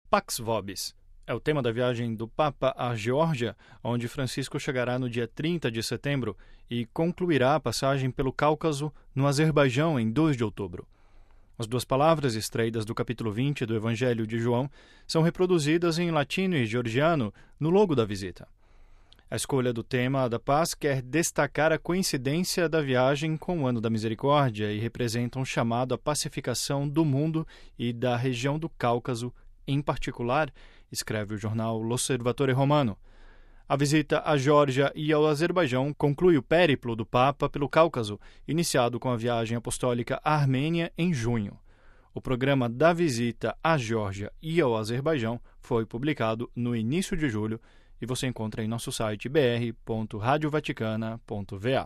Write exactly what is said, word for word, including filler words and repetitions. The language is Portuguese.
Pax Vobis é o tema da viagem do Papa à Geórgia, onde Francisco chegará no dia trinta de setembro e concluirá a passagem pelo Cáucaso, no Azerbaijão, em dois de outubro. As duas palavras extraídas do capítulo vinte do Evangelho de João são reproduzidas em latino e georgiano no logo da visita. A escolha do tema da paz quer destacar a coincidência da viagem com o Ano da Misericórdia e representa um chamado à pacificação do mundo e da região do Cáucaso, em particular, escreve o jornal L'Osservatore Romano. A visita à Geórgia e ao Azerbaijão conclui o périplo do Papa pelo Cáucaso, iniciado com a viagem apostólica à Armênia em junho. O programa da visita à Geórgia e ao Azerbaijão foi publicado no início de julho e você encontra em nosso site b r ponto radio vaticana ponto v a.